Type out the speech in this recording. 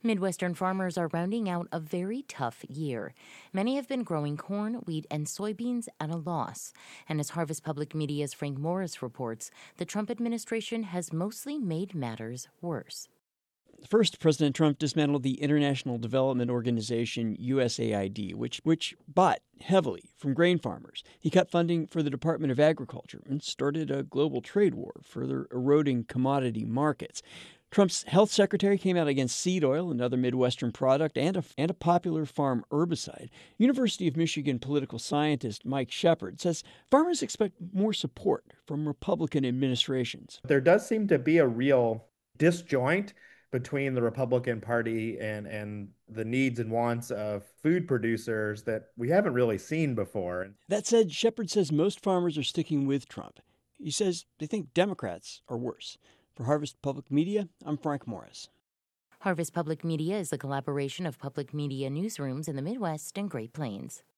Midwestern farmers are rounding out a very tough year. Many have been growing corn, wheat, and soybeans at a loss. And as Harvest Public Media's Frank Morris reports, the Trump administration has mostly made matters worse. First, President Trump dismantled the International Development Organization, USAID, which bought heavily from grain farmers. He cut funding for the Department of Agriculture and started a global trade war, further eroding commodity markets. Trump's health secretary came out against seed oil, another Midwestern product, and a popular farm herbicide. University of Michigan political scientist Mike Shepard says farmers expect more support from Republican administrations. There does seem to be a real disjoint between the Republican Party and the needs and wants of food producers that we haven't really seen before. That said, Shepard says most farmers are sticking with Trump. He says they think Democrats are worse. For Harvest Public Media, I'm Frank Morris. Harvest Public Media is a collaboration of public media newsrooms in the Midwest and Great Plains.